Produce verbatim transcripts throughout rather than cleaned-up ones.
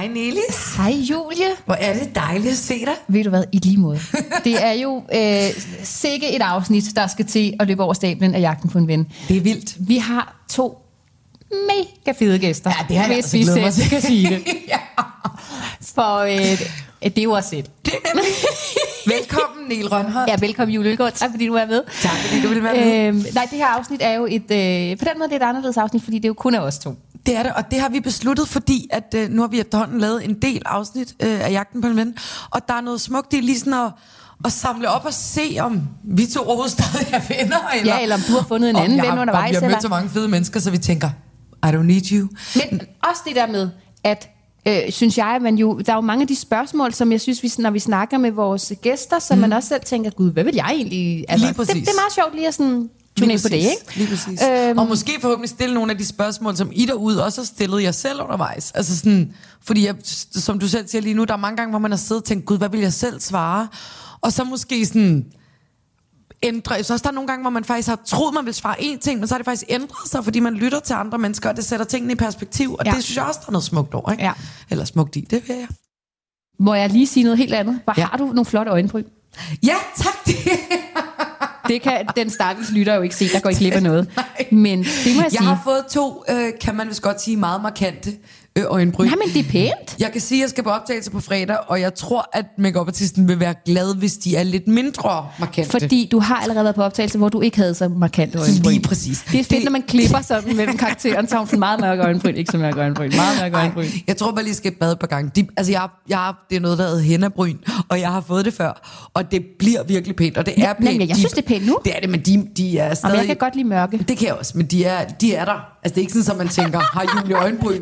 Hej Nelis. Hej Julie. Hvor er det dejligt at se dig. Ved du hvad, i lige måde. Det er jo øh, sikke et afsnit, der skal til at løbe over stablen af Jagten på en ven. Det er vildt. Vi har to mega fede gæster. Ja, det har jeg hvis altså vi glædet mig selv til. kan sige det. Ja. For øh, det er jo også et. Velkommen, Niel Rønholdt. Ja, velkommen Julie Ølgaard. Tak fordi du er med. Tak fordi du vil være med. Øhm, nej, det her afsnit er jo et, øh, på den måde det er et anderledes afsnit, fordi det er jo kun af os to. Det er det, og det har vi besluttet, fordi at øh, nu har vi efterhånden lavet en del afsnit øh, af Jagten på en ven, og der er noget smukt i lige sådan at, at samle op og se, om vi to overhovedet stadig er venner, eller, Ja, eller om du har fundet en anden ven undervejs. Vi har eller... mødt så mange fede mennesker, så vi tænker, I don't need you. Men også det der med, at øh, synes jeg, man jo, der er jo mange af de spørgsmål, som jeg synes, vi, når vi snakker med vores gæster, så mm. man også selv tænker, gud, hvad vil jeg egentlig? Altså, lige præcis. Det, det er meget sjovt lige at sådan tune ind på det, ikke? Lige præcis. Øhm, og måske forhåbentlig stille nogle af de spørgsmål, som I derude også har stillet jer selv undervejs. Altså sådan, fordi jeg, som du selv siger lige nu, der er mange gange, hvor man har siddet og tænkt, gud, hvad vil jeg selv svare? Og så måske sådan ændre. Så også der er nogle gange, hvor man faktisk har troet, man vil svare én ting, men så har det faktisk ændret sig, fordi man lytter til andre mennesker, og det sætter tingene i perspektiv. Og ja. Det synes jeg også, der er noget smukt over, ikke? Ja. Eller smukt i, det vil jeg. Må jeg lige sige noget helt andet? Hvor Ja. har du nogle flotte øjenbryn? Ja, tak. Det kan den stakkels lytter jo ikke se, der går ikke glip af noget. Men det må jeg, Jeg sige. har fået to, øh, kan man vist godt sige, meget markante øh, øjenbryn. Nej, men det er pænt. Jeg kan sige, at jeg skal på optagelse på fredag, og jeg tror, at make-up-artisten vil være glad, hvis de er lidt mindre markante. Fordi du har allerede været på optagelse, hvor du ikke havde så markante øjenbryn. Lige præcis. Det er fedt, det... når man klipper sådan mellem karakteren, så har hun meget mørke øjenbryn, ikke så mørke øjenbryn, meget mørke øjenbryn. Ej, jeg tror bare lige, jeg skal bade et par gange. De, altså, jeg, jeg har, det er noget, der hedder hennabryn, og jeg har fået det før, og det bliver virkelig pænt, og det er pænt. Men jeg synes, det er pænt nu. Det er det, men de, de er stadig... Jamen, jeg kan godt lide mørke. Det kan jeg også, men de er, de er der. Altså, det er ikke sådan, at man tænker, har Julie øjenbryn?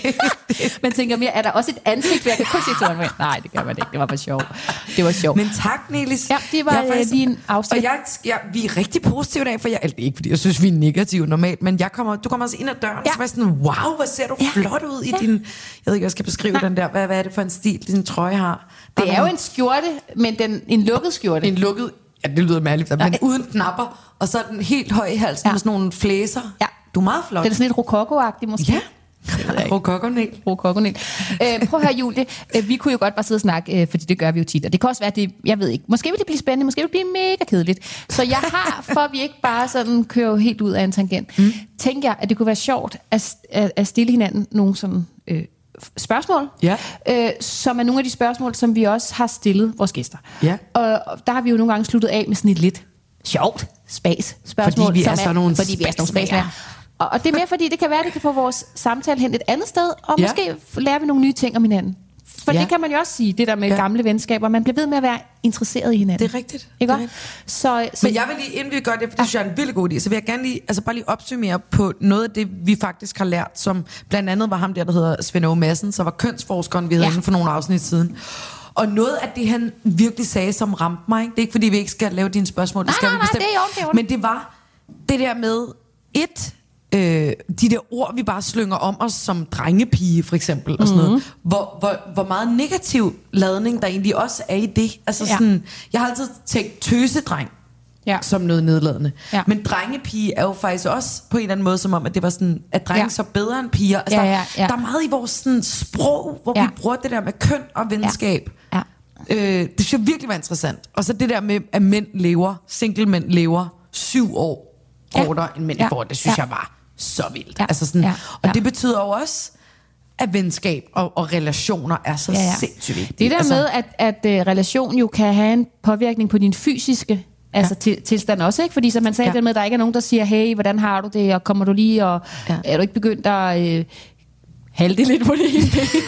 Man tænker mere, er der også et ansigt, hvor jeg kan kun se til øjenbryn? Nej, det gør man ikke. Det var bare sjovt. Det var sjovt. Men tak, Nelis. Ja, det var jeg faktisk, lige en afsnit. Og jeg, jeg, vi er rigtig positive i dag, for jeg, altså, ikke fordi jeg synes, vi er negative normalt, men jeg kommer, du kommer altså ind ad døren, ja. Så var jeg sådan, wow, hvor ser du ja. flot ud i ja. din, jeg ved ikke, jeg skal beskrive ja. den der, hvad, hvad er det for en stil, din trøje har? Der det er nogle, jo en skjorte, men den, en lukket skjorte. En lukket, ja, det lyder mærkeligt, men uden knapper, og så er den helt høj i halsen ja. med sådan nogle flæser. Ja. Du er meget flot. Den er sådan lidt rokoko-agtig måske. Ja. Rokokonel. Rokokonel. Øh, prøv at høre, Julie. Vi kunne jo godt bare sidde og snakke, fordi det gør vi jo tit. Og det kan også være, det, jeg ved ikke, måske vil det blive spændende, måske vil det blive mega kedeligt. Så jeg har, for at vi ikke bare sådan kører helt ud af en tangent, mm. tænker jeg, at det kunne være sjovt at, at, at stille hinanden nogle sådan øh, spørgsmål, ja. øh, som er nogle af de spørgsmål, som vi også har stillet vores gæster. Ja. Og der har vi jo nogle gange sluttet af med sådan et lidt sjovt spas-spørgsmål. Fordi vi er, er så nogle fordi vi er sådan nogle Og, og det er mere fordi, det kan være, det kan få vores samtale hen et andet sted, og ja. måske lærer vi nogle nye ting om hinanden. For ja. det kan man jo også sige, det der med ja. gamle venskaber. Man bliver ved med at være interesseret i hinanden. Det er rigtigt. Ikke det er rigtigt. Så, så, Men jeg vil lige, inden vi gør det, for det synes jeg er en vildt god idé, så vil jeg gerne lige, altså bare lige opsummere på noget af det, vi faktisk har lært, som blandt andet var ham der, der hedder Svend Åge Madsen, så var kønsforskeren, vi havde ja. inden for nogle afsnit siden. Og noget af det, han virkelig sagde, som ramte mig, ikke? Det er ikke, fordi vi ikke skal lave dine spørgsmål, det nej, skal nej, vi bestemt. Nej, det er jo, det er jo. Men det var det der med, et... Øh, de der ord, vi bare slynger om os som drengepige, for eksempel, og sådan noget. Hvor, hvor, hvor meget negativ ladning, der egentlig også er i det. Altså ja. sådan, jeg har altid tænkt tøsedreng ja. som noget nedladende. Ja. Men drengepige er jo faktisk også på en eller anden måde, som om, at det var sådan, at drenge ja. så bedre end piger. Altså, ja, ja, ja. Der er meget i vores sådan, sprog, hvor ja. vi bruger det der med køn og venskab. Ja. Ja. Øh, det synes jeg virkelig var interessant. Og så det der med, at mænd lever, single mænd lever syv år kortere ja. end mænd ja. får. Det synes ja. jeg var så vildt. Ja. Altså sådan, ja. Og ja. det betyder jo også, at venskab og, og relationer er så ja, ja. sindssygt vigtigt. Det der altså, med, at, at uh, relation jo kan have en påvirkning på din fysiske altså ja. til, tilstand også, ikke? Fordi som man sagde, ja. det med, at der ikke er nogen, der siger, hey, hvordan har du det, og kommer du lige, og ja. er du ikke begyndt at uh, halte lidt på det hele ben?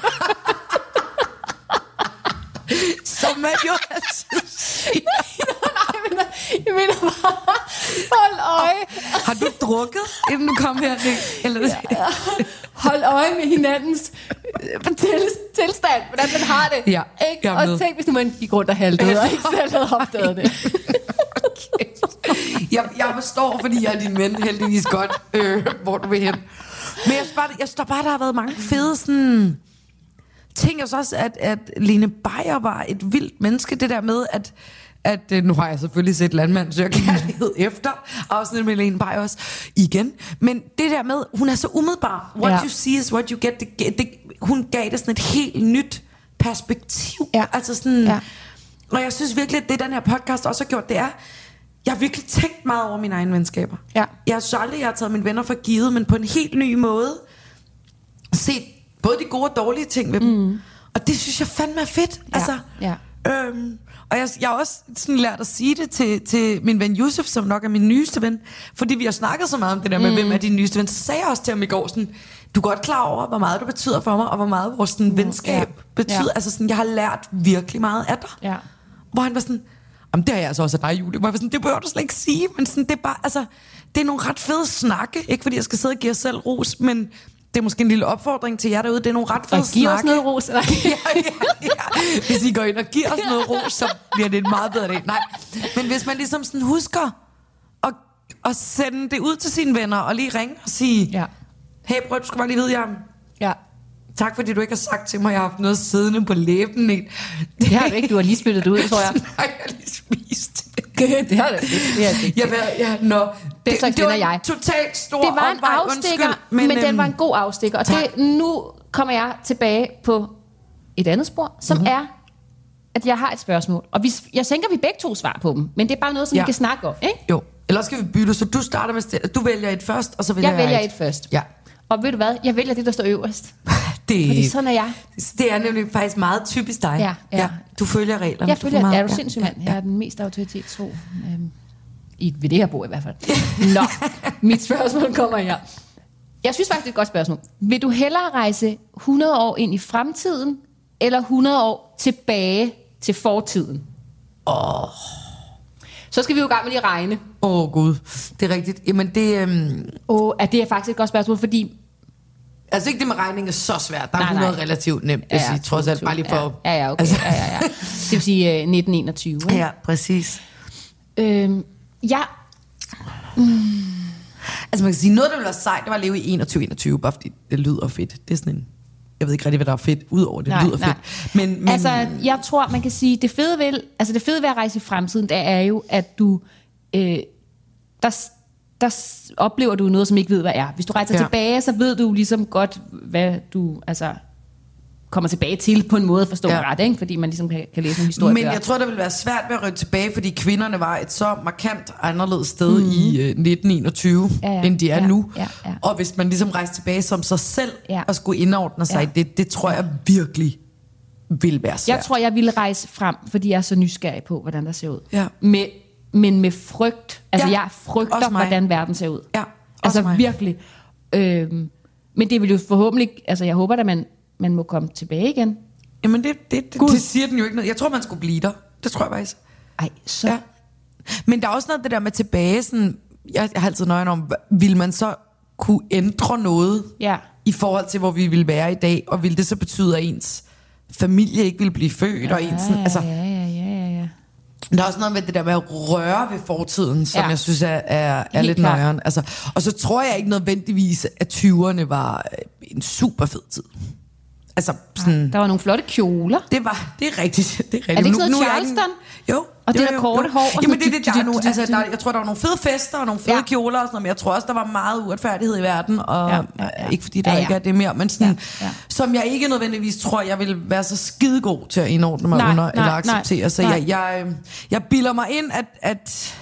Som man jo altid siger. Nej, jeg mener bare, hold øje. Har du drukket, inden du kom her? Eller? Ja, ja. Hold øje med hinandens tilstand, hvordan man har det. Ja, ikke? Og tænk, hvis nu man gik rundt og haltede, og ikke selv havde opdaget det. Okay. Jeg, jeg forstår, fordi jeg er din ven, heldigvis godt, øh, hvor du vil hen. Men jeg står jeg står bare, der har været mange fede sådan... ting. Jeg også, at, at Lene Beyer var et vildt menneske. Det der med, at at nu har jeg selvfølgelig set Landmand søger kærlighed efter afsnit med Lene Beyer også igen, men det der med, hun er så umiddelbar. What ja. you see is what you get. Det, det, hun gav det sådan et helt nyt perspektiv. Ja. Altså sådan, ja. Og jeg synes virkelig, at det den her podcast også har gjort, det er, jeg har virkelig tænkt meget over mine egne venskaber. Ja. Jeg har aldrig, jeg har taget mine venner for givet, men på en helt ny måde set både de gode og dårlige ting ved dem. Mm. Og det synes jeg fandme er fedt. Ja. Altså, ja. Øhm, og jeg, jeg har også sådan lært at sige det til, til min ven Yusuf, som nok er min nyeste ven, fordi vi har snakket så meget om det der med, mm. hvem er din nyeste ven. Så sagde jeg også til ham i går sådan, du er godt klar over, hvor meget du betyder for mig, og hvor meget vores sådan, venskab ja. betyder. Ja. Altså sådan, jeg har lært virkelig meget af dig. Ja. Hvor han var sådan, jamen det har jeg altså også af dig, Julie. Hvor jeg var sådan, det behøver du slet ikke sige, men sådan, det er bare, altså, det er nogle ret fede snakke, ikke fordi jeg skal sidde og give jer selv ros, men det er måske en lille opfordring til jer derude. Det er nogle ret fede snakke. Og giv os noget ros. ja, ja, ja. Hvis I går ind og giver os noget ros, så bliver det et meget bedre dag. Nej, men hvis man ligesom sådan husker at, at sende det ud til sine venner, og lige ringe og sige, ja. hey bror, du skal bare lige vide, jeg... Ja. Tak fordi du ikke har sagt til mig, at jeg har haft noget siddende på læben. Det, det har du ikke, du har lige spyttet det ud, tror jeg. Nej, jeg har lige spist det. Det har du ikke. Det har det. Jeg ved, ja, nå. Det, det, det var jeg. totalt stor Det var en omvej, afstikker, undskyld, men, men øhm, den var en god afstikker. Og det, nu kommer jeg tilbage på et andet spor, som mm-hmm. er, at jeg har et spørgsmål. Og vi, jeg tænker, vi begge to svar på dem, men det er bare noget, som ja. vi kan snakke om, ikke? Jo, eller skal vi bytte, så du starter med, du vælger et først, og så vælger jeg jeg vælger et. et først. Ja. Og ved du hvad? Jeg vælger det, der står øverst. Det, Fordi sådan er jeg. Det er nemlig faktisk meget typisk dig. Ja, ja. Ja, du følger reglerne. Jeg følger, du meget, er du sindssyg mand? Ja, ja. Jeg er den mest autoritetstro øhm, i, ved det her bord i hvert fald. Nå, mit spørgsmål kommer her. Jeg synes faktisk, det er et godt spørgsmål. Vil du hellere rejse hundrede år ind i fremtiden, eller hundrede år tilbage til fortiden? Åh... Oh. Så skal vi jo i gang med lige regne. Åh oh, gud, det er rigtigt. Jamen det... Øhm... Oh, er det er faktisk et godt spørgsmål, fordi... Altså ikke det med regning er så svært. Der er nej, hundrede nej. relativt nemt, hvis ja, I trods alt bare lige for... Ja, ja, okay. Altså... ja, ja, ja. Det vil sige uh, nitten enogtyve. Ikke? Ja, præcis. Øhm, ja... Mm. Altså man kan sige, noget der ville være sejt, det var at leve i enogtyve enogtyve, bare fordi det lyder fedt. Det er sådan en... Jeg ved ikke rigtig, hvad der er fedt, udover det nej, lyder nej. fedt. Men, men... Altså, jeg tror, man kan sige, det fede ved, altså det fede ved at rejse i fremtiden, det er jo, at du... Øh, der, der oplever du noget, som ikke ved, hvad er. Hvis du rejser ja. tilbage, så ved du ligesom godt, hvad du altså kommer tilbage til på en måde, forstår ja. ret, ikke? Fordi man ligesom kan, kan læse en historie. Men jeg tror, det vil være svært ved at rykke tilbage, fordi kvinderne var et så markant anderledes sted mm. i uh, nitten enogtyve, ja, ja. end de er ja, nu. Ja, ja. Og hvis man ligesom rejste tilbage som sig selv ja. og skulle indordne sig, ja. det, det tror jeg virkelig vil være svært. Jeg tror, jeg ville rejse frem, fordi jeg er så nysgerrig på, hvordan der ser ud. Ja. Med, men med frygt. Altså, ja. jeg frygter, hvordan verden ser ud. Ja. Altså, mig. virkelig. Øhm, men det vil jo forhåbentlig... Altså, jeg håber, at man, man må komme tilbage igen. Jamen, det, det, det, det siger den jo ikke noget. Jeg tror, man skulle blive der. Det tror jeg faktisk. Ej, så... Ja. Men der er også noget det der med tilbage, sådan... Jeg har altid nøjen om, vil man så kunne ændre noget ja. i forhold til, hvor vi vil være i dag, og vil det så betyde, at ens familie ikke vil blive født, ja, og ens... Sådan, altså, ja, ja, ja, ja, ja. Der er også noget med det der med at røre ved fortiden, som ja. jeg synes er, er, er lidt klart. nøjeren. Altså, og så tror jeg ikke nødvendigvis, at tyverne var en super fed tid. Altså, sådan, der var nogle flotte kjoler. Det var, det er rigtigt. Det er, rigtigt. Er det ikke noget nu, nu Charleston? Jo. Og jo, det der korte hår? Jamen det, det der er nu, altså, der, jeg tror, der var nogle fede fester og nogle fede ja. kjoler og sådan noget, men jeg tror også, der var meget uretfærdighed i verden, og ja, ja, ja. ikke fordi der ja, ja. ikke er det mere, men sådan, ja, ja. som jeg ikke nødvendigvis tror, jeg vil være så skidegod til at indordne mig nej, under, nej, eller acceptere. Nej, så nej. jeg, jeg, jeg bilder mig ind, at, at,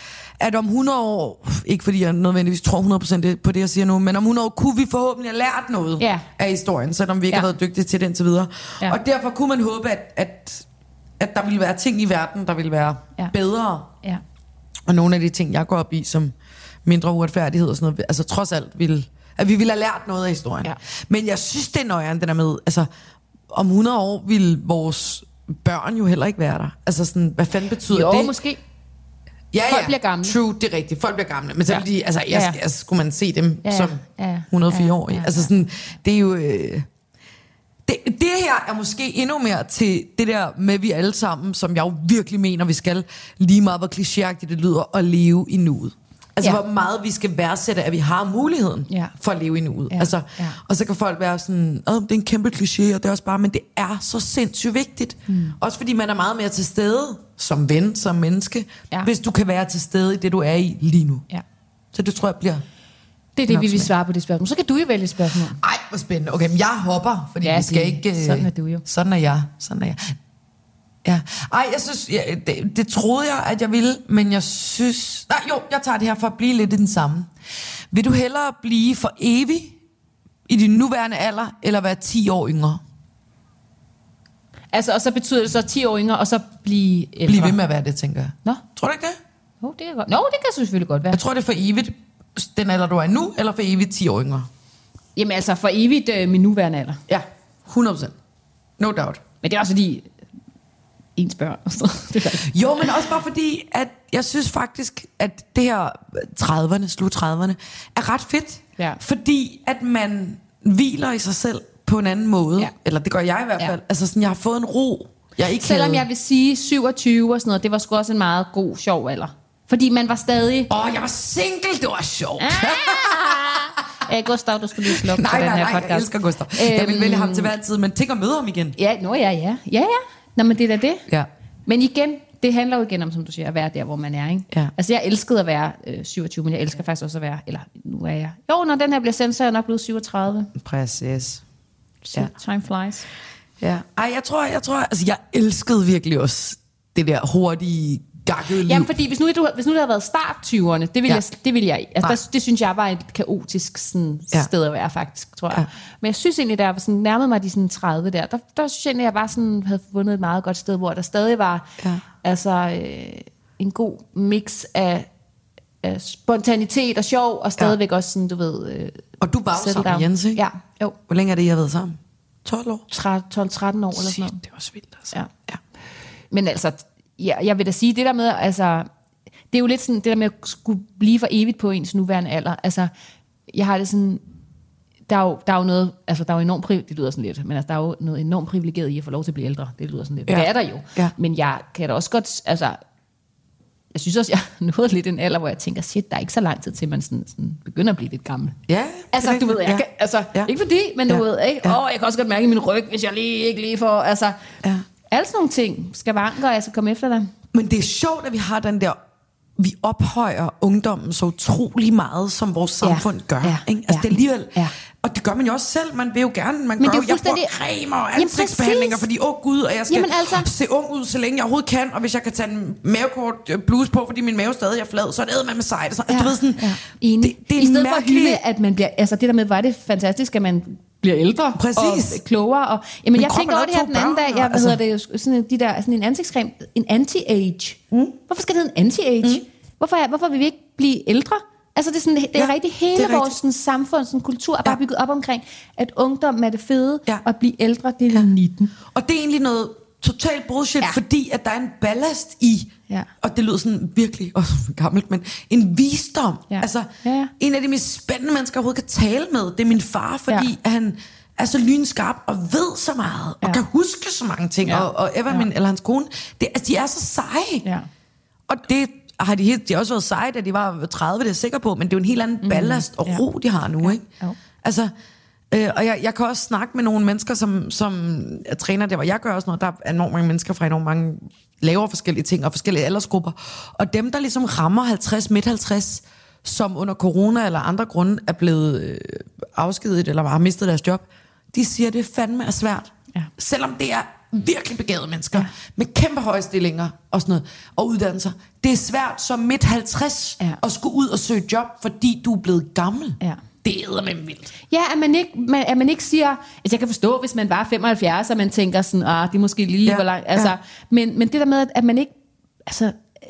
at om hundrede år, ikke fordi jeg nødvendigvis tror hundrede procent på det, jeg siger nu, men om hundrede år kunne vi forhåbentlig have lært noget ja. af historien, selvom vi ikke ja. har været dygtige til det indtil videre. Ja. Og derfor kunne man håbe, at, at at der ville være ting i verden, der ville være ja. bedre. Ja. Og nogle af de ting, jeg går op i, som mindre uretfærdighed og sådan noget, altså trods alt, ville, at vi ville have lært noget af historien. Ja. Men jeg synes, det er nøjeren, det der med, altså om hundrede år vil vores børn jo heller ikke være der. Altså sådan, hvad fanden betyder jo, det? Jo, måske. Ja, Folk ja, bliver gamle. True, det er rigtigt. Folk bliver gamle. Men så ja. vil de, altså, jeg, ja, ja. altså, skulle man se dem ja, ja. som ja, ja. hundrede og fire år. Ja, ja, ja. Altså sådan, det er jo... Øh, Det, det her er måske endnu mere til det der med vi alle sammen, som jeg jo virkelig mener, vi skal, lige meget hvor klichéagtigt det lyder, at leve i nuet. Altså ja. hvor meget vi skal værdsætte, at vi har muligheden ja. for at leve i nuet. Ja. Altså, ja. Og så kan folk være sådan, åh, det er en kæmpe kliché, og det er også bare, men det er så sindssygt vigtigt. Mm. Også fordi man er meget mere til stede, som ven, som menneske, ja. hvis du kan være til stede i det, du er i lige nu. Ja. Så det tror jeg bliver... Det er det, vi vil svare på det spørgsmål. Så kan du jo vælge et spørgsmål. Ej, hvor spændende. Okay, men jeg hopper, fordi ja, vi skal det, ikke... Sådan er du jo. Sådan er jeg. Sådan er jeg. Ja. Ej, jeg synes... Ja, det, det troede jeg, at jeg ville, men jeg synes... Nej, jo, jeg tager det her for at blive lidt i den samme. Vil du hellere blive for evig i din nuværende alder, eller være ti år yngre? Altså, og så betyder det så ti år yngre, og så blive ældre. Bliv ved med at være det, tænker jeg. Nå? Tror du ikke det? Jo, det kan godt. Nå, det kan selvfølgelig godt være. Jeg tror, det er for evigt, den alder, du er nu, eller for evigt ti år yngre? Jamen altså, for evigt øh, min nuværende alder. Ja, hundrede procent. No doubt. Men det er også fordi, ens børn og sådan noget. Jo, men også bare fordi, at jeg synes faktisk, at det her trediverne, slut trediverne, er ret fedt. Ja. Fordi at man hviler i sig selv på en anden måde. Ja. Eller det gør jeg i hvert fald. Ja. Altså sådan, jeg har fået en ro. Jeg ikke Selvom havde. jeg vil sige syvogtyve og sådan noget, det var sgu også en meget god, sjov alder. Fordi man var stadig... Åh, oh, jeg var single, det var sjovt. Ah! Æh, Gustav, du skulle lige slukke nej, på den nej, her nej, podcast. jeg elsker Gustav. Jeg vil Øhm, vælge ham til hver tid, men tænk at møde ham igen. Ja, nå ja, ja. Ja, ja. Nå, men det er da det. Ja. Men igen, det handler jo igen om, som du siger, at være der, hvor man er, ikke? Ja. Altså, jeg elskede at være øh, syvogtyve, men jeg elsker faktisk også at være... Eller, nu er jeg... Jo, når den her bliver sendt, så er jeg nok blevet syvogtredive. Præcis. Så Ja. time flies. Ja. Ej, jeg tror, jeg tror, altså jeg elskede virkelig også det der hurtige, gakkede liv. Jamen, fordi hvis nu, du, hvis nu det havde været start tyverne, det ville, Ja. jeg, det ville jeg... Altså, Nej. der, det synes jeg var et kaotisk sådan, Ja. sted at være, faktisk, tror jeg. Ja. Men jeg synes egentlig, der var sådan, nærmede mig de sådan tredive der, der, der synes jeg egentlig, jeg bare sådan, havde fundet et meget godt sted, hvor der stadig var Ja. altså, øh, en god mix af, af spontanitet og sjov, og stadigvæk ja. også sådan, du ved... Øh, Og du var jo settle sammen med down. Jens, ikke? Ja, jo. Hvor længe er det, I har været sammen? tolv år? tolv tretten år eller sådan noget. Det er også vildt, altså. Ja. Ja. Men altså, ja, jeg vil da sige, det der med, altså, det er jo lidt sådan, det der med at skulle blive for evigt på ens nuværende alder. Altså, jeg har det sådan, der er jo, der er jo noget, altså der er jo enormt, priv- det lyder sådan lidt, men altså, der er jo noget enormt privilegeret i at få lov til at blive ældre. Det lyder sådan lidt. Ja. Det er der jo. Ja. Men jeg kan da også godt, altså, jeg synes også, jeg har nået lidt en alder, hvor jeg tænker, shit, der er ikke så lang tid til, man sådan, sådan begynder at blive lidt gammel. Ja, Altså, det er du ved, rigtigt. jeg kan, altså, Ja. ikke fordi, men du Ja. ved, ikke? Ja. Åh, jeg kan også godt mærke i min ryg, hvis jeg lige ikke lige får, altså, Ja. alle sådan nogle ting, skavanker, jeg skal komme efter dig. Men det er sjovt, at vi har den der, vi ophøjer ungdommen så utrolig meget, som vores samfund gør. Ja. Ikke? Altså Ja. det er alligevel, Ja. og det gør man jo også selv. Man vil jo gerne, man Men gør det er jo, jo jeg bruger fuldstændig- cremer og Jamen, ansigtsbehandlinger, præcis. fordi åh gud, og jeg skal Jamen, altså- se ung ud, så længe jeg overhovedet kan, og hvis jeg kan tage en mavekort øh, bluse på, fordi min mave stadig er flad, så er det med med sejt. Og så, Ja. du ved sådan, Ja. Enig. det, det er I stedet for at mærkeligt. hylde, at man bliver, altså det der med, var det fantastisk, at man bliver ældre Præcis. og klogere. Og, jamen, Min jeg krop tænkte har over det her lavet den to anden dag, børn, jeg, hvad altså. hedder det, jo, sådan, de der, sådan en ansigtscreme, en anti-age. Mm. Hvorfor skal det hedde en anti-age? Mm. Hvorfor, er, hvorfor vil vi ikke blive ældre? Altså det er, sådan, det er Ja, rigtig hele det er vores rigtigt. sådan, samfund, sådan, kultur er bare Ja. bygget op omkring, at ungdom er det fede, Ja. og at blive ældre, det er ja. nitten. Og det er egentlig noget totalt bullshit, Ja. ja. fordi at der er en ballast i, Ja. og det lyder sådan virkelig også gammelt, men en visdom. Ja. Altså, Ja, ja. en af de mest spændende mennesker, jeg overhovedet kan tale med, det er min far, fordi Ja. han er så lynskarp og ved så meget, og Ja. kan huske så mange ting, Ja. og, og Eva, Ja. min, eller hans kone, det, altså, de er så seje. Ja. Og det har de, helt, de har også været seje, da de var tredive, det er jeg sikker på, men det er jo en helt anden ballast og Ja. ro, de har nu, Ja. ikke? Jo. Altså, øh, og jeg, jeg kan også snakke med nogle mennesker, som, som er træner der, hvor jeg gør også noget. Der er enormt mange mennesker fra enormt mange, laver forskellige ting og forskellige aldersgrupper. Og dem, der ligesom rammer halvtreds, midt halvtreds, som under corona eller andre grunde er blevet øh, afskediget eller har mistet deres job, de siger, det fandme er svært. Ja. Selvom det er virkelig begavede mennesker, ja. med kæmpe høje stillinger og sådan noget, og uddannelser. Det er svært som midt halvtreds Ja. at skulle ud og søge job, fordi du er blevet gammel. Ja. Det æder med vildt. Ja, at man ikke, man, at man ikke siger... Altså, jeg kan forstå, hvis man var femoghalvfjerds, og man tænker sådan, ah, det er måske lige Ja, hvor langt... Altså, ja. men, men det der med, at, at man ikke... Altså,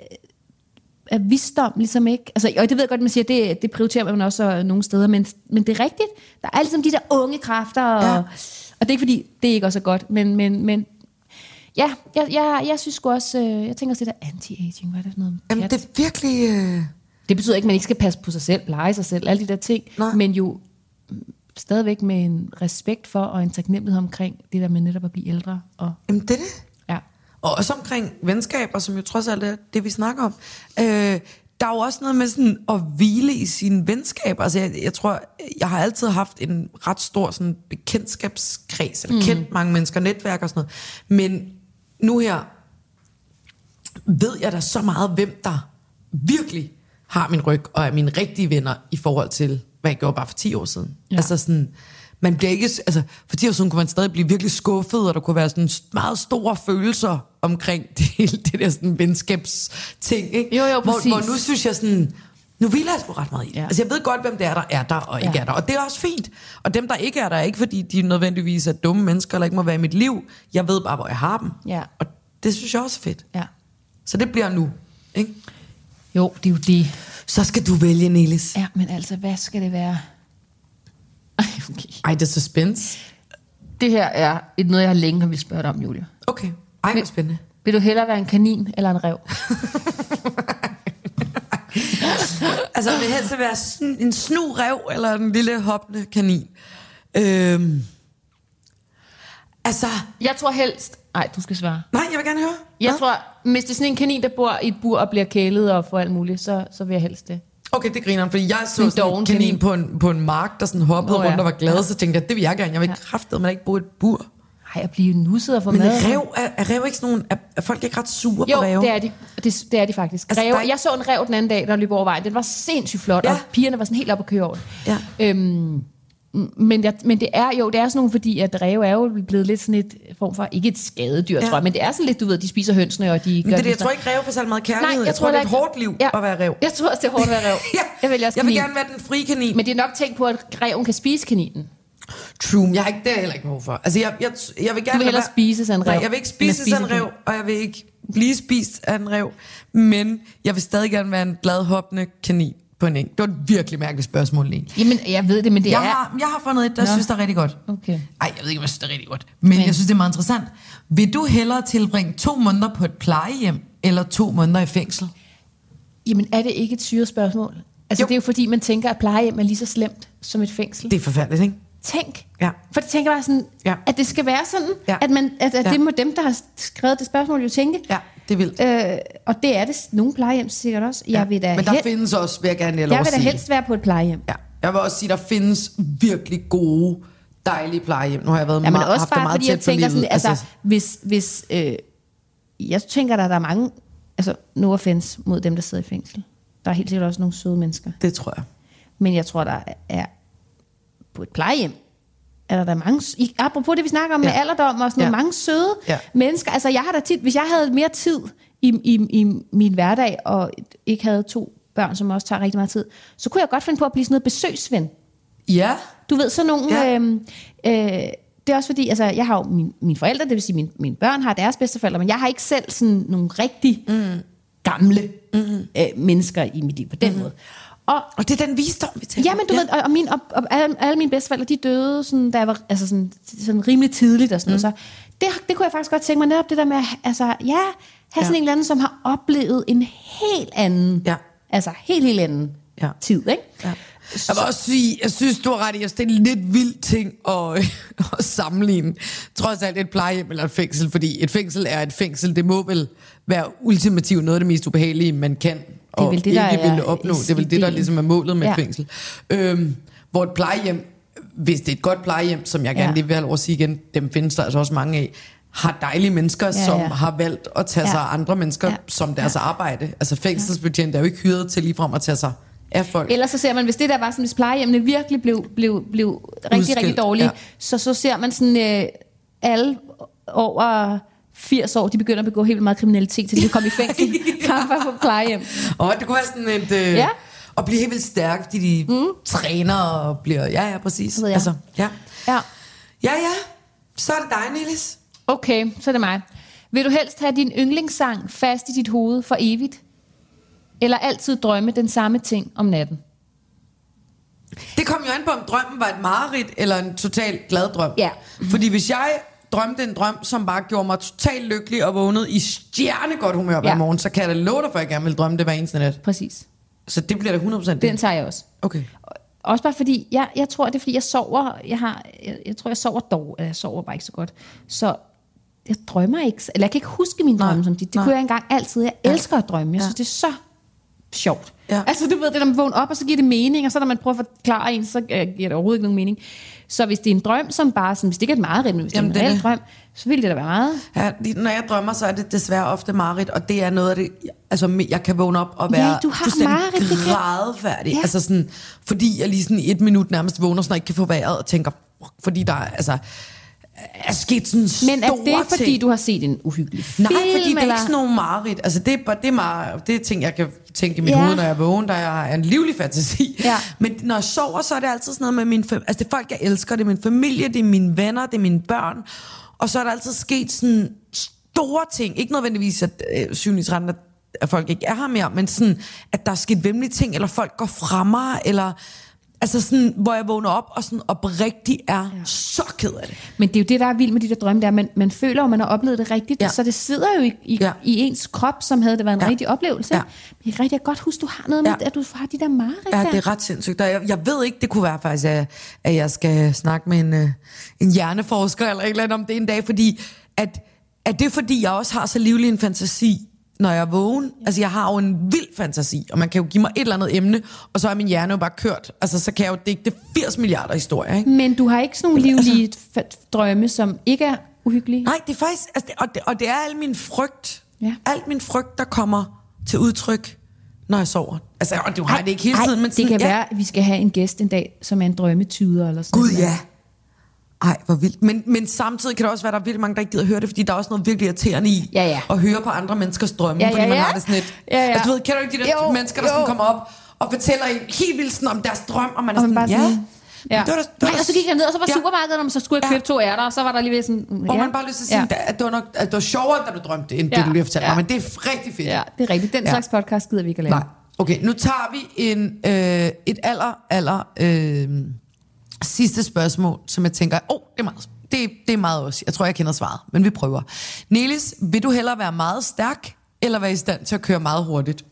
at visdom ligesom ikke... Altså, og det ved jeg godt, man siger, det, det prioriterer man også øh, nogle steder, men, men det er rigtigt. Der er ligesom de der unge kræfter, og, Ja. og det er ikke fordi, det er ikke også er godt, men... men, men ja, jeg, jeg, jeg synes sgu også... Øh, jeg tænker også, det der anti-aging, hvad er det for noget? Jamen, pjat? det er virkelig... Øh... Det betyder ikke, at man ikke skal passe på sig selv, pleje sig selv, alle de der ting, Nej. men jo stadigvæk med en respekt for og en taknemmelighed omkring det der med netop at blive ældre. Og, Jamen, det er det. ja. Og også omkring venskaber, som jo trods alt er det, vi snakker om. Øh, der er jo også noget med sådan at hvile i sine venskaber. Altså, jeg, jeg tror, jeg har altid haft en ret stor sådan bekendtskabskreds, eller mm. kendt mange mennesker, netværk og sådan noget. Men nu her ved jeg da så meget, hvem der virkelig har min ryg, og er mine rigtige venner i forhold til, hvad jeg gjorde bare for ti år siden. Ja. Altså sådan, man bliver ikke, altså for ti år siden kunne man stadig blive virkelig skuffet, og der kunne være sådan meget store følelser omkring det hele, det der sådan venskabsting, ikke? Jo, jo, hvor, præcis. hvor nu synes jeg sådan, nu vil jeg sgu ret meget i det. Ja. Altså jeg ved godt, hvem det er, der er der og ikke Ja. er der, og det er også fint. Og dem, der ikke er der, er ikke fordi de nødvendigvis er dumme mennesker, eller ikke må være i mit liv. Jeg ved bare, hvor jeg har dem. Ja. Og det synes jeg også er fedt. Ja. Så det bliver nu, ikke? Jo, det er jo det. Så skal du vælge, Nelis. Ja, men altså, hvad skal det være? Ej, okay. Ej, det er suspense. Det her er et noget, jeg har længe har vil spørge dig om, Julie. Okay. Ej, hvor spændende. Vil du hellere være en kanin eller en ræv? Altså, vil helst være sn- en snu ræv eller en lille hoppende kanin. Øhm. Altså, Jeg tror helst... Nej, du skal svare. nej, jeg vil gerne høre. Jeg Hvad? tror, hvis det er sådan en kanin, der bor i et bur og bliver kælet og får alt muligt, så, så vil jeg helst det. Okay, det griner, fordi jeg så En sådan en doven kanin, kanin. på en, på en mark, der sådan hoppede Nå, ja. rundt og var glad, Ja. så tænkte jeg, det vil jeg gerne. Jeg vil ikke Ja. kraftedeme, men ikke bo i et bur. Ej, at blive nusset og få Men mad. rev, er, er rev ikke sådan nogle, er, er folk ikke ret sure Jo, på rev? det er de. Det, det er de faktisk. Altså, Ræve, der er ikke- jeg så en rev den anden dag, der løb over vejen. Den var sindssygt flot, Ja. og pigerne var sådan helt oppe at køre over den. Ja. Øhm, men, jeg, men det er jo det er sådan nogle, fordi at ræve er jo blevet lidt sådan et form for, ikke et skadedyr, Ja. tror jeg, men det er sådan lidt, du ved, de spiser hønsene, og de gør Men det, er det, jeg sådan- tror ikke, rev får særlig meget kærlighed. Nej, jeg, jeg tror, tror det er et heller hårdt liv Ja. at være rev. Jeg tror også, det er hårdt at være rev. Ja. Jeg vælger også Jeg vil kanin. gerne være den frie kanin. Men det er nok tænkt på, at reven kan spise kaninen. True, jeg har ikke, det har jeg heller ikke behov for. Altså, jeg, jeg, jeg vil gerne Du vil hellere være- spise af en Nej, ræv, jeg vil ikke end at spise spise af en en rev, kanin. og jeg vil ikke blive spist af en rev. Men jeg vil stadig gerne være en glad hoppende kanin på en eng. Det var et virkelig mærkeligt spørgsmål, lige. Jamen, jeg ved det, men det Jeg er... har, jeg har fundet et, der Nå. synes, der er rigtig godt. Okay. Ej, jeg ved ikke, om jeg synes, det er rigtig godt. Men, men jeg synes, det er meget interessant. Vil du hellere tilbringe to måneder på et plejehjem, eller to måneder i fængsel? Jamen, er det ikke et syret spørgsmål? Altså, Jo. det er jo fordi, man tænker, at plejehjem er lige så slemt som et fængsel. Det er forfærdeligt, ikke? Tænk. Ja. For det tænker jeg bare sådan, Ja. at det skal være sådan, Ja. at, man, at, at Ja. det må dem, der har skrevet det spørgsmål, jo tænke. Ja, det er vildt. Øh, og det er det nogle plejehjem sikkert også. Jeg Ja. vil da, Men der hel- findes også, vil jeg gerne lige lov jeg at vil da sige. helst være på et plejehjem. Ja, jeg vil også sige, der findes virkelig gode, dejlige plejehjem. Nu har jeg været Ja, men meget, også haft det bare meget fordi, jeg tæt på tænker livet. sådan, altså, hvis, hvis øh, jeg tænker, der, der er mange, altså, no offense mod dem, der sidder i fængsel. Der er helt sikkert også nogle søde mennesker. Det tror jeg. Men jeg tror, der er på et plejehjem, er der, der mange, i, apropos det, vi snakker om ja. med Ja. alderdom og sådan noget, Ja. mange søde Ja. mennesker. Altså, jeg har da tit, hvis jeg havde mere tid i, i, i min hverdag, og ikke havde to børn, som også tager rigtig meget tid, så kunne jeg godt finde på at blive sådan noget besøgsven. Ja, Du ved, sådan nogle... Ja. Øhm, øh, det er også fordi, altså, jeg har jo min, mine forældre, det vil sige, mine, mine børn har deres bedsteforældre, men jeg har ikke selv sådan nogle rigtig mm. gamle mm. øh, mennesker i mit liv på den mm. måde. Og, og det er den visdom, vi taler ja, men du ja. ved, og, og, min, og, og alle, alle mine bedsteforældre, de døde, sådan, da jeg var altså sådan, sådan rimelig tidligt og sådan mm. noget. Så det, det kunne jeg faktisk godt tænke mig, netop det der med, altså, ja, have ja. sådan en eller anden, som har oplevet en helt anden, Ja. altså helt, helt anden Ja. tid, ikke? Ja. Jeg vil også sige, jeg synes, du har ret i, at det er en lidt vild ting at, at sammenligne. Trods alt et plejehjem eller et fængsel, fordi et fængsel er et fængsel. Det må vel være ultimativt noget af det mest ubehagelige, man kan og vel det, ikke der er ville opnå. Det er vel det, der ideen. ligesom er målet med Ja. et fængsel. Øhm, hvor et plejehjem, hvis det er et godt plejehjem, som jeg gerne Ja. lige vil have lov at sige igen, dem findes der altså også mange af, har dejlige mennesker, Ja, som ja. har valgt at tage Ja. sig af andre mennesker Ja. som deres arbejde. Altså fængselsbetjent er jo ikke hyret til ligefrem at tage sig af folk. Ellers så ser man, hvis det der var sådan, hvis plejehjemmene virkelig blev, blev, blev rigtig, Udskilt, rigtig dårlige, ja. ja. så, så ser man sådan, øh, alle over firs år, de begynder at begå helt vildt meget kriminalitet, til de kommer i fængsel, frem for på plejehjem. Og det kunne være sådan et... Øh, Ja. Og blive helt vildt stærk, fordi de mm. træner og bliver... Ja, ja, præcis. Så ved jeg. Altså, ja. Ja. ja, ja. Så er det dig, Niels. Okay, så er det mig. Vil du helst have din yndlingssang fast i dit hoved for evigt? Eller altid drømme den samme ting om natten? Det kom jo an på, om drømmen var et mareridt eller en totalt glad drøm. Ja. Fordi hvis jeg drømte en drøm, som bare gjorde mig totalt lykkelig og vågnede i stjernegodt humør hver Ja. morgen, så kan jeg da love dig, for jeg gerne vil drømme det hver eneste nat. Præcis. Så det bliver da hundrede procent Den det. tager jeg også. Okay. Også bare fordi, jeg, jeg tror, det er fordi, jeg sover, jeg, har, jeg, jeg tror, jeg sover dog, eller jeg sover bare ikke så godt. Så jeg drømmer ikke, eller jeg kan ikke huske mine Nej, drømme som de. Det nej. kunne jeg engang altid. Jeg Ja. elsker at drømme. Jeg Ja. synes, det er så sjovt. Ja. Altså, du ved, det når man vågner op, og så giver det mening, og så når man prøver at forklare en, så øh, giver det overhovedet ikke nogen mening. Så hvis det er en drøm, som bare sådan, hvis det ikke er et mareridt, men hvis Jamen, det er en det er reel det. drøm, så vil det da være meget. Ja, lige når jeg drømmer, så er det desværre ofte mareridt, og det er noget af det, altså jeg kan vågne op og være Ja, du har fuldstændig mareridt, det kan- grædefærdig. Ja. Altså sådan, fordi jeg lige sådan i et minut nærmest vågner, sådan og ikke kan få vejret og tænker, fordi der er, altså, er sket sådan store ting. Men er det, fordi ting. Du har set en uhyggelig film? Nej, fordi det er eller? ikke sådan nogle mareridt. Altså, det er, bare, det er, meget, det er ting, jeg kan tænke i mit ja. hoved, når jeg er vågen, der er en livlig fantasi. Ja. Men når jeg sover, så er det altid sådan noget med min familie. Altså, det er folk, jeg elsker. Det er min familie, det er mine venner, det er mine børn. Og så er der altid sket sådan store ting. Ikke nødvendigvis, at øh, syvende tretten at folk ikke er her mere, men sådan, at der er sket vemmelige ting, eller folk går fra mig, eller... Altså sådan, hvor jeg vågner op og sådan oprigtigt er ja. så ked af det. Men det er jo det, der er vildt med de der drømme, der man, man føler, at man har oplevet det rigtigt, ja. så det sidder jo i, i, ja. i ens krop, som havde det været en ja. rigtig oplevelse. Ja. Men jeg rigtig godt huske, du har noget med, ja. at du har de der mareridt Ja, der. det er ret sindssygt. Jeg, jeg ved ikke, det kunne være faktisk, at, at jeg skal snakke med en, en hjerneforsker eller et eller andet om det en dag, fordi at, at det er fordi, jeg også har så livlig en fantasi, når jeg er vågen. Ja. Altså, jeg har jo en vild fantasi, og man kan jo give mig et eller andet emne, og så er min hjerne jo bare kørt. Altså, så kan jeg jo digte firs milliarder historier, ikke? Men du har ikke sådan nogle livlige altså, drømme, som ikke er uhyggelige? Nej, det er faktisk... Altså, og, det, og det er al min frygt. Ja. Alt min frygt, der kommer til udtryk, når jeg sover. Altså, og du har ej, det ikke hele ej, tiden, men sådan, det kan ja. være, at vi skal have en gæst en dag, som er en drømmetyder eller sådan Gud, noget. ja. Ej, hvor vildt. Men, men samtidig kan der også være, at der er virkelig mange, der ikke gider høre det, fordi der er også noget virkelig irriterende i ja, ja. at høre på andre menneskers drømme, ja, ja, fordi man ja. har det sådan lidt... Ja, ja. Altså, du ved, kender du ikke de der jo, mennesker, der sådan kommer op og fortæller en helt vildt sådan om deres drøm, og man er og sådan, man ja... Sådan, ja. Det var, det var, Ej, og så gik jeg ned, og så var ja. supermarkedet, og så skulle jeg købe ja. to ærter, og så var der lige ved sådan... Ja. Og man bare lyst til at sige, ja. at, det var nok, at det var sjovere, da du drømte, end ja. det, du lige har fortalt ja. mig. Men det er rigtig fedt. Ja, det er rigtigt. Den ja. slags podcast gider vi ikke at lave. Nej. Okay, nu tager vi en, øh, et aller, aller øh, sidste spørgsmål, som jeg tænker, åh, oh, det er meget det, det er meget også. Jeg tror, jeg kender svaret, men vi prøver. Nelis, vil du hellere være meget stærk, eller være i stand til at køre meget hurtigt?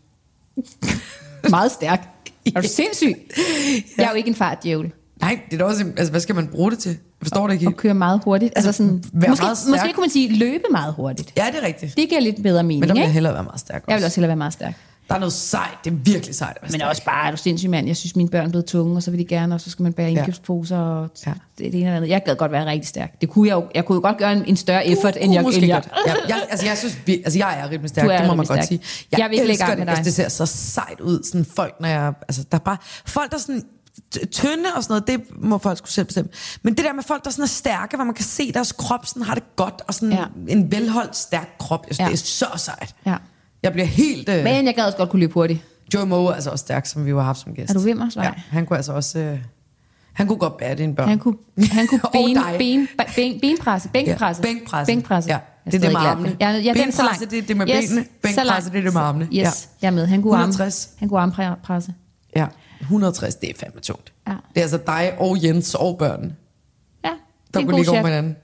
Meget stærk? Er du sindssyg? Jeg er jo ikke en fartdjævel. Nej, det er da også... Altså, hvad skal man bruge det til? Jeg forstår det ikke. At køre meget hurtigt. Altså sådan, måske, meget måske kunne man sige, løbe meget hurtigt. Ja, det er rigtigt. Det giver lidt bedre mening, men der vil jeg ikke? hellere være meget stærk også. Jeg vil også hellere være meget stærk. Der er noget sejt. Det er virkelig sejt at være Men stærk. også bare, er du sindssyg mand? Jeg synes, mine børn er blevet tunge, og så vil de gerne, og så skal man bære indkøbsposer, og ja. det, det ene eller andet. Jeg gad godt være rigtig stærk. Det kunne jeg jo. Jeg kunne jo godt gøre en, en større effort, uh, end jeg... Måske jeg. godt. Ja, jeg, altså, jeg synes, vi, altså, jeg er rimelig stærk, det må man stærk. godt sige. Jeg, jeg vil ikke lægge det. med dig. Altså, det ser så sejt ud. Sådan folk, når jeg... Altså, der er bare... Folk, der sådan... tynde og sådan noget, det må folk skulle selv bestemme. Men det der med folk, der sådan er stærke, hvor man kan se, deres krop sådan har det godt, og sådan ja. en velholdt, stærk krop, jeg synes, ja. det er så sejt. Ja. Jeg bliver helt... Øh... Men jeg gad også godt kunne løbe hurtigt. Joe Moe er altså også stærk, som vi jo har haft som gæst. Er du ved mig? Ja, han kunne altså også... Øh... Han kunne godt bære dine børn. Han kunne, han kunne ben, ben, ben, benpresse, bænkpresse. Ja, bænkpresse. Bænkpresse. Ja, det er det med armene. Ja, ja, bænkpresse, det er det med yes, benene. Bænkpresse, det er det med armene. Yes, ja. Jeg er med. Han kunne, arm, han kunne armpresse. Ja, et hundrede og tres, det er fandme tungt. Ja. Det er altså dig og Jens og børnene. Ja, der kunne ligge over med hinanden.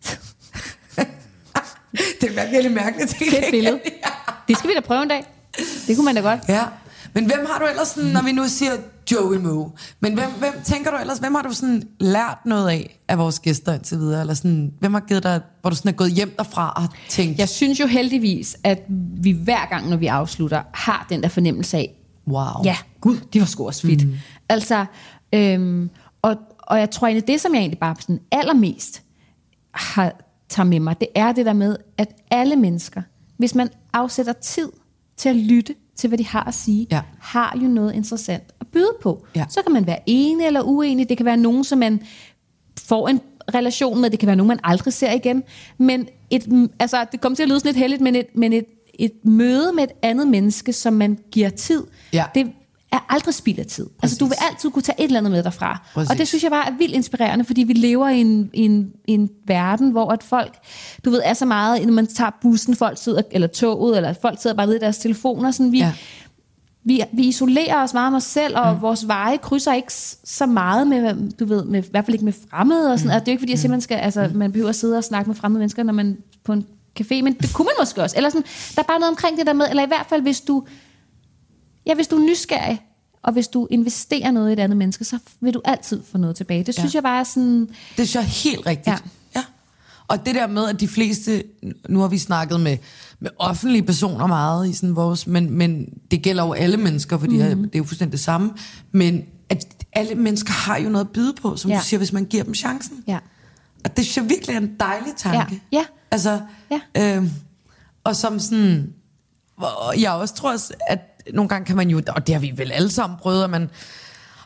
Det er virkelig mærkeligt. Fedt billede. Ja. Det skal vi da prøve en dag. Det kunne man da godt. Ja. Men hvem har du ellers sådan, når vi nu siger Joey Moe, men hvem, hvem tænker du ellers, hvem har du sådan lært noget af af vores gæster indtil videre, eller sådan, hvem har givet dig, hvor du sådan er gået hjem derfra og har tænkt? Jeg synes jo heldigvis, at vi hver gang, når vi afslutter, har den der fornemmelse af, wow, ja, gud, det var sgu også fedt. Mm. Altså, øhm, og, og jeg tror egentlig, det som jeg egentlig bare sådan allermest har tager med mig, det er det der med, at alle mennesker, hvis man afsætter tid til at lytte til, hvad de har at sige, ja. har jo noget interessant at byde på. Ja. Så kan man være enig eller uenig. Det kan være nogen, som man får en relation med. Det kan være nogen, man aldrig ser igen. Men et, altså, det kommer til at lyde sådan lidt heldigt, men et, men et, et møde med et andet menneske, som man giver tid, ja. det er aldrig spild af tid. Præcis. Altså, du vil altid kunne tage et eller andet med derfra. Præcis. Og det synes jeg bare er vildt inspirerende, fordi vi lever i en, i en, i en verden, hvor at folk, du ved, er så meget, når man tager bussen, folk sidder, eller toget, eller folk sidder bare nede i deres telefoner, sådan vi, ja. vi, vi isolerer os meget om os selv, og mm. vores veje krydser ikke så meget med, du ved, med, i hvert fald ikke med fremmede, og sådan. Mm. Altså, det er jo ikke, fordi jeg siger, man skal, altså, man behøver at sidde og snakke med fremmede mennesker, når man på en café, men det kunne man måske også. Eller sådan, der er bare noget omkring det der med, eller i hvert fald, hvis du, ja, hvis du er nysgerrig, og hvis du investerer noget i et andet menneske, så vil du altid få noget tilbage. Det synes ja. jeg bare er sådan... Det synes jeg er helt rigtigt. Ja. Ja. Og det der med, at de fleste... Nu har vi snakket med, med offentlige personer meget i sådan vores... Men, men det gælder jo alle mennesker, fordi mm-hmm. det er jo fuldstændig det samme. Men at alle mennesker har jo noget at byde på, som ja. du siger, hvis man giver dem chancen. Ja. Og det synes jeg virkelig er en dejlig tanke. Ja. Ja. Altså... Ja. Øh, og som sådan... Jeg også tror, at nogle gange kan man jo, og det har vi vel alle sammen prøvet, at man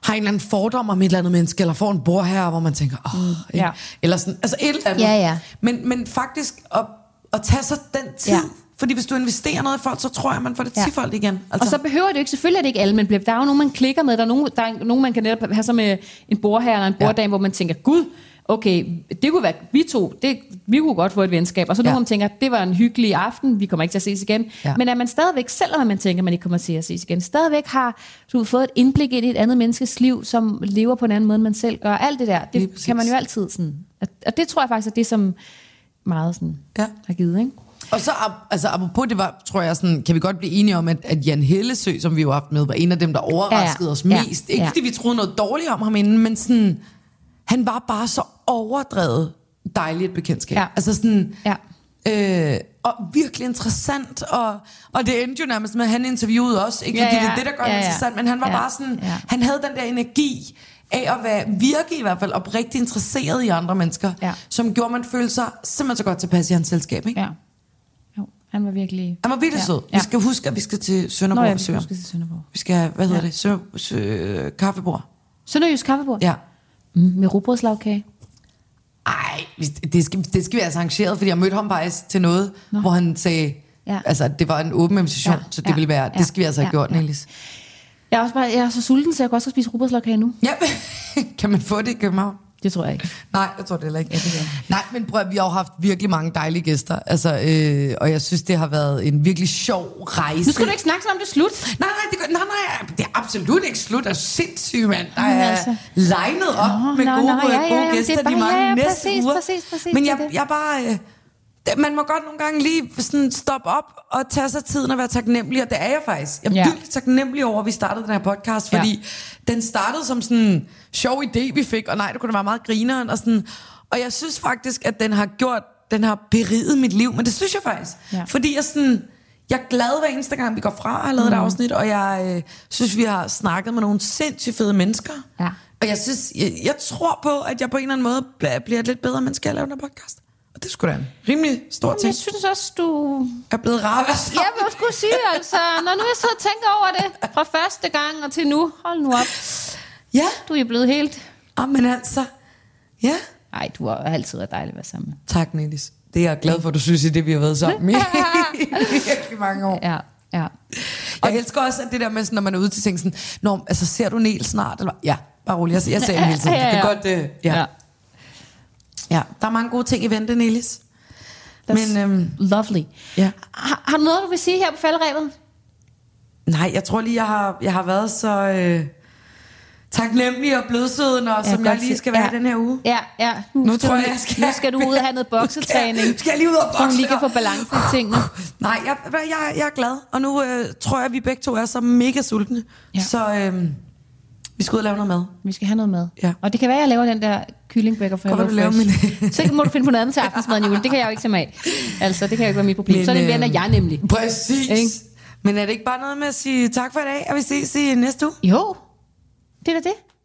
har en eller anden fordom om et eller andet menneske, eller får en bord her, hvor man tænker, åh, oh, mm, ja. eller sådan, altså et eller andet. Ja, ja. Men, men faktisk at, at tage sig den tid, ja. Fordi hvis du investerer noget i folk, så tror jeg, man får det tifoldt ja. igen. Altså. Og så behøver det jo ikke, selvfølgelig er det ikke alle, men der er jo nogen, man klikker med, der er nogen, der er nogen man kan netop have så med en bordherre eller en borddame, ja. hvor man tænker, gud, okay, det kunne være, vi to, det, vi kunne godt få et venskab, og så ja. nogen, man tænker, det var en hyggelig aften, vi kommer ikke til at ses igen. Ja. Men at man stadigvæk, selvom man tænker, man ikke kommer til at ses igen, stadigvæk har du fået et indblik ind i et andet menneskes liv, som lever på en anden måde, end man selv gør. Alt det der, det kan man jo altid sådan. Og det tror jeg faktisk er det, som meget sådan ja. har givet, ikke? Og så, altså apropos det var, tror jeg sådan, kan vi godt blive enige om, at, at Jan Hellesøe, som vi jo har haft med, var en af dem, der overraskede ja, ja. os mest. Ja, ikke ja. fordi vi troede noget dårligt om ham inden, men sådan, han var bare så overdrevet dejligt et bekendtskab. Ja. Altså sådan, ja. øh, og virkelig interessant, og, og det endte jo nærmest med, at han interviewede os, ikke fordi ja, ja. det er det, der gør ja, ja. interessant, men han var ja. bare sådan, ja. han havde den der energi af at være, virke i hvert fald oprigtigt interesseret i andre mennesker, ja. som gjorde, man følte sig simpelthen så godt tilpas i hans selskab, ikke? Ja. Han var virkelig... Han var virkelig ja. sød. Vi skal huske, at vi skal til Sønderborg. Nå ja, vi skal til Sønderborg. Vi skal, hvad hedder ja. det? Sø, sø, kaffebord. Sønderjysk kaffebord? Ja. Mm, med rugbrødslagkage? Ej, det skal, det skal vi altså arrangeret, fordi jeg mødte ham faktisk til noget, Nå. hvor han sagde, ja. altså det var en åben invitation, ja. så det ja. ville være, det skal vi altså have ja. gjort, ja. Niels. Jeg er også bare, jeg er så sulten, så jeg kan også spise rugbrødslagkage nu. Ja, kan man få det i København? Det tror jeg ikke. Nej, jeg tror det heller ikke. Ja, det Nej, men prøv at, vi har jo haft virkelig mange dejlige gæster. Altså, øh, og jeg synes, det har været en virkelig sjov rejse. Nu skal du ikke snakke om det er slut. Nej, nej, det, gør, nej, nej, det er absolut ikke slut. Det er sindssygt, mand. Der er altså legnet op nå, med nå, gode, nå, ja, ja, gode gæster bare, de mange ja, ja, næste præcis, uger. Præcis, præcis, men jeg, jeg bare... Øh, man må godt nogle gange lige sådan stoppe op og tage sig tiden og være taknemmelig, og det er jeg faktisk. Jeg er ja. virkelig taknemmelig over, at vi startede den her podcast, fordi ja. den startede som sådan en sjov idé, vi fik, og nej, det kunne være meget grineren, og sådan. Og jeg synes faktisk, at den har gjort, den har beriget mit liv, men det synes jeg faktisk. Ja. Fordi jeg sådan, jeg er glad hver eneste gang, vi går fra og har lavet mm. et afsnit, og jeg øh, synes, vi har snakket med nogle sindssygt fede mennesker. Ja. Og jeg synes, jeg, jeg tror på, at jeg på en eller anden måde bliver et lidt bedre menneske at lave den her podcast. Og det skulle da en rimelig stor ting. Jeg synes også, du... er blevet rar. Jeg vil skulle sige, altså, når nu jeg sidder og tænker over det, fra første gang og til nu, hold nu op. Ja. Du er blevet helt... Ah, men altså, ja. Nej, du har altid været dejlig at være sammen. Tak, Niels. Det er jeg glad for, at du synes i det, vi har været sammen i virkelig mange år. Ja, ja. Og jeg elsker også, at det der med, sådan, når man er ude til ting, sådan, Nå, altså, ser du Niels snart? Eller, ja, bare rolig. Jeg, jeg ser ham hele tiden. Ja, ja, ja. Det er godt, uh, ja. ja. Ja, der er mange gode ting i vente, Niels. Men øhm, lovely. Ja. Har, har du noget, du vil sige her på falderebet? Nej, jeg tror lige, jeg har, jeg har været så øh, taknemmelig og blødsøden, og ja, som jeg lige skal være ja. den her uge. Ja, ja. Nu, nu tror jeg, jeg skal... Nu skal du ud og have noget boksetræning. Skal, skal jeg lige ud og bokse? Så du lige kan få balance i tingene. Nej, jeg, jeg, jeg er glad. Og nu øh, tror jeg, at vi begge to er så mega sultne. Ja. Så øh, vi skal ud og lave noget mad. Vi skal have noget mad. Ja. Og det kan være, at jeg laver den der kyllingbækker for Hello Fresh. Så må du finde på noget andet til aftensmaden, Julie. Det kan jeg jo ikke tage mig af. Altså, det kan jo ikke være mit problem. Men, så er det vender jeg nemlig. Præcis. Ikke? Men er det ikke bare noget med at sige tak for i dag, og vi ses i næste uge? Jo, det er da det.